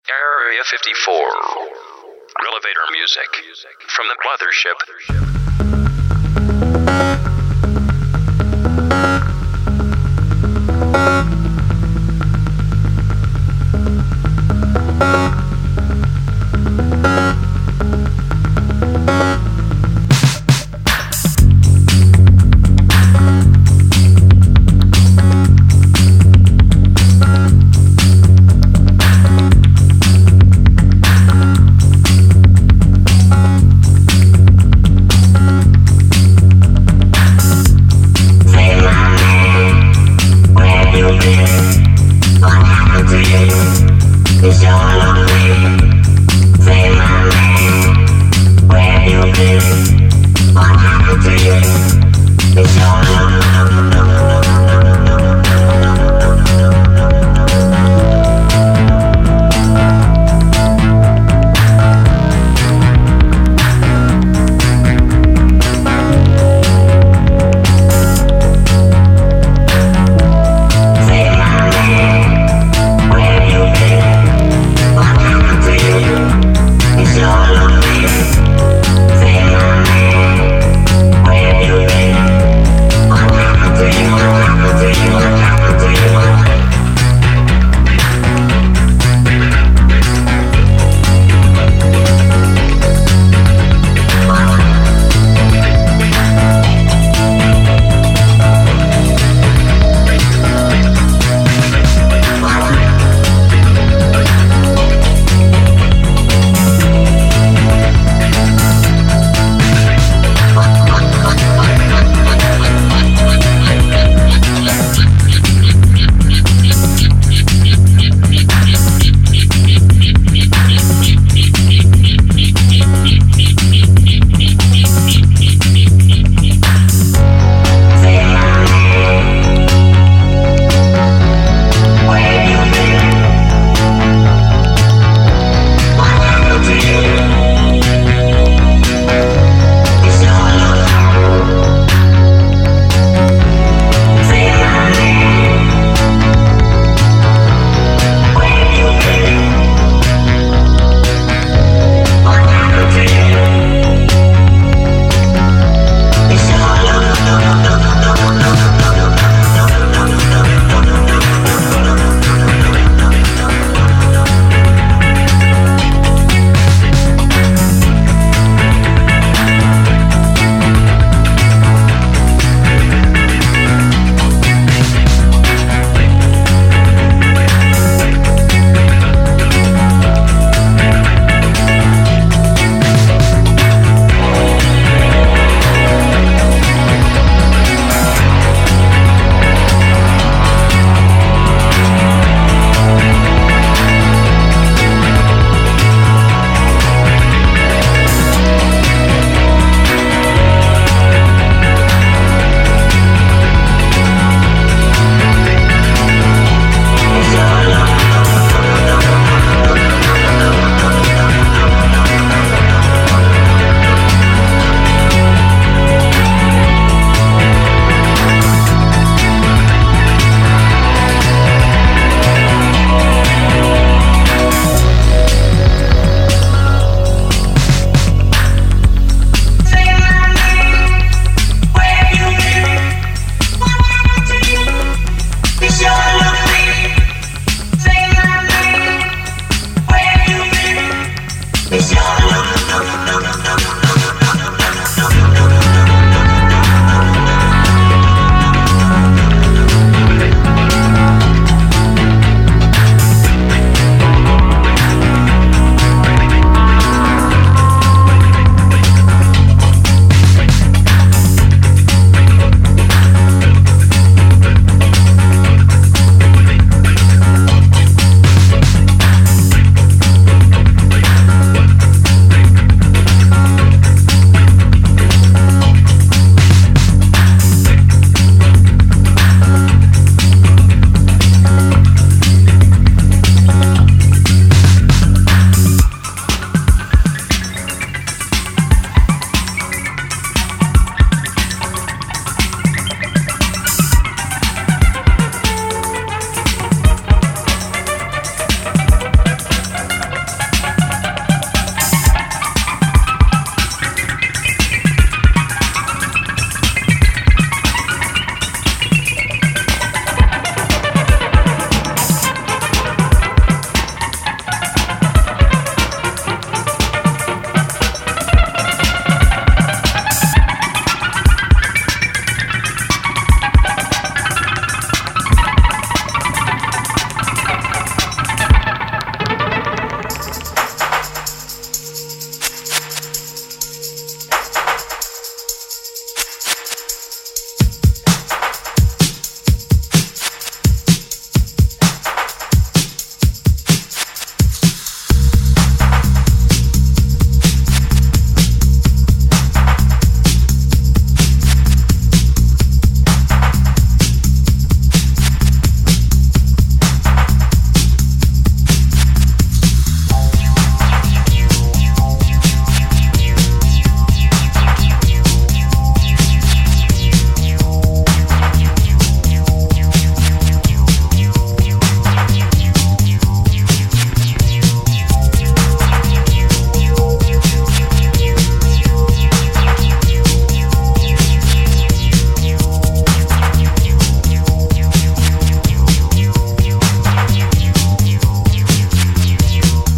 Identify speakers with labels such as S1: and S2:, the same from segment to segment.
S1: Area 54. Elevator music from the mothership.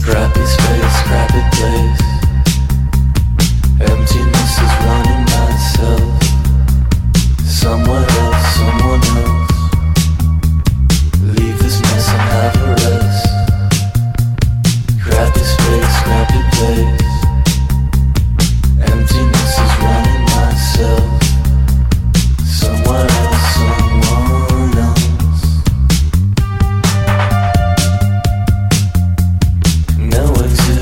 S2: Crappy space, crappy place. Emptiness is running myself. Someone else, someone else. Leave this mess and have a rest. Crappy space, crappy place. Emptiness is running myself. Someone else, someone else. No exit.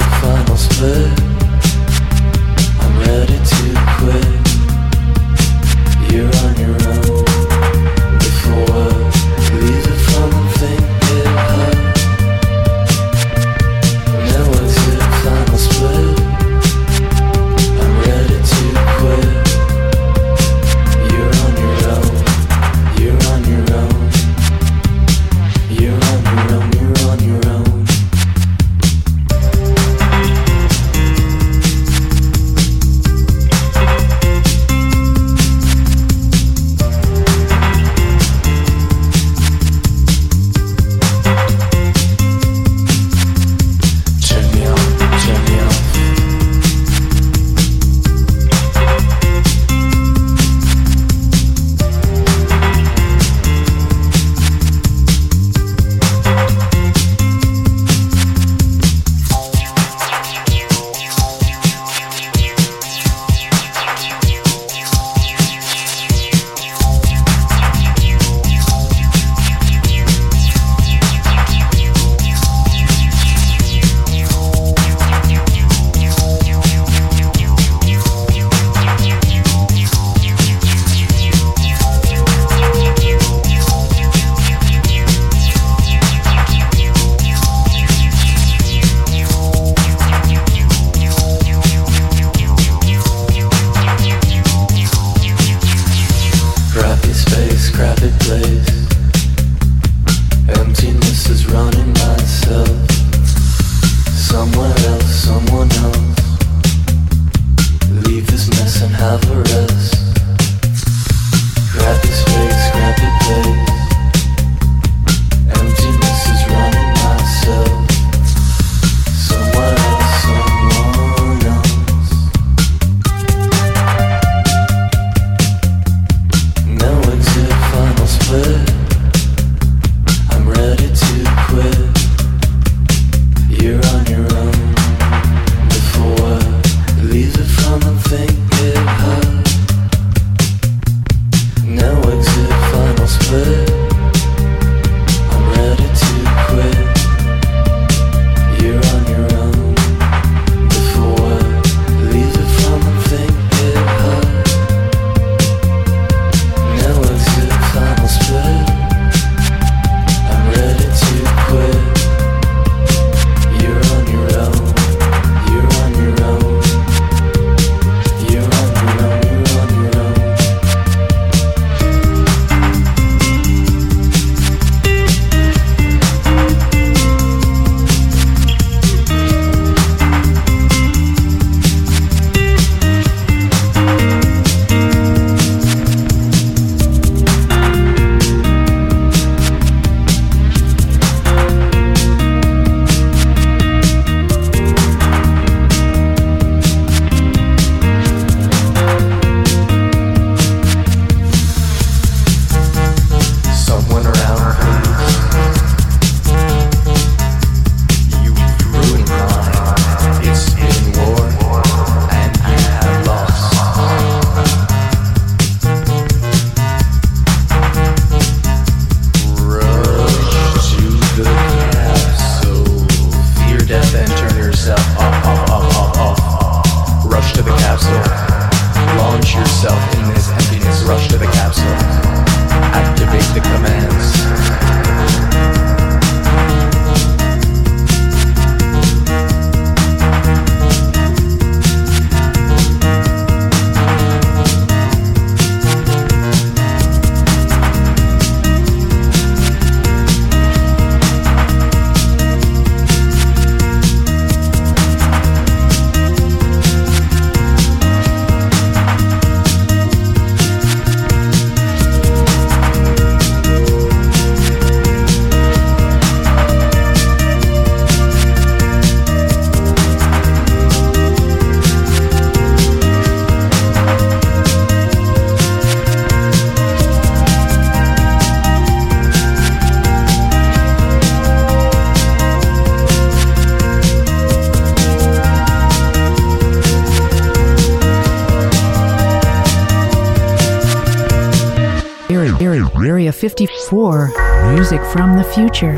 S3: 54, music from the future.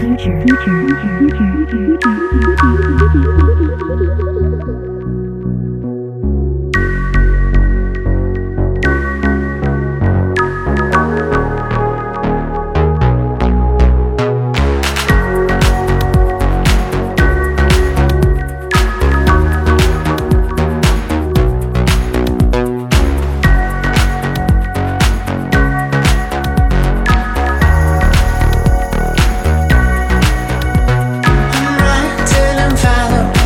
S4: Follow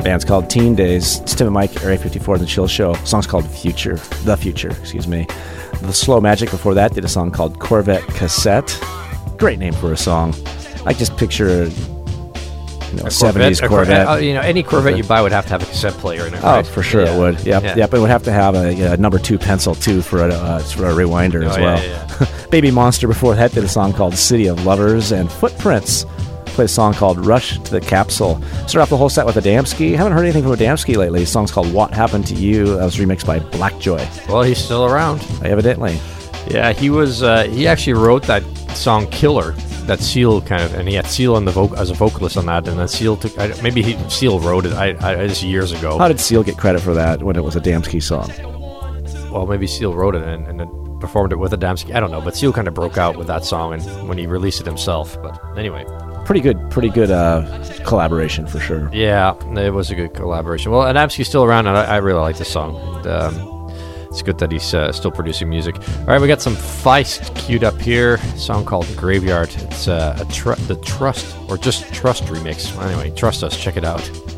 S4: Band's called Teen Days. It's Tim and Mike, Area 54, The Chill Show. The song's called The Future, excuse me. The Slow Magic before that did a song called Corvette Cassette. Great name for a song. I just picture a 70s Corvette.
S5: Any Corvette you buy would have to have a cassette player in it,
S4: Oh,
S5: right?
S4: for sure it would. Yep. It would have to have a number 2 pencil, too, for a rewinder as well.
S5: Yeah.
S4: Baby Monster before that did a song called City of Lovers, and Footprints played a song called Rush to the Capsule. Start off the whole set with Adamski. Haven't heard anything from Adamski lately. The song's called What Happened to You. That was remixed by Blackjoy.
S5: Well, he's still around.
S4: Evidently.
S5: Yeah, he was. He actually wrote that song "Killer." That Seal and he had Seal on as a vocalist on that, and then Seal took. Seal wrote it. This years ago.
S4: How did Seal get credit for that when it was a Adamski song?
S5: Well, maybe Seal wrote it and then performed it with Adamski. I don't know, but Seal kind of broke out with that song and when he released it himself. But anyway,
S4: pretty good collaboration for sure.
S5: Yeah, it was a good collaboration. Well, Adamski's still around, and I really like this song. And, it's good that he's still producing music. All right, we got some Feist queued up here. A song called Graveyard. It's the Trust, or just Trust remix. Anyway, trust us. Check it out.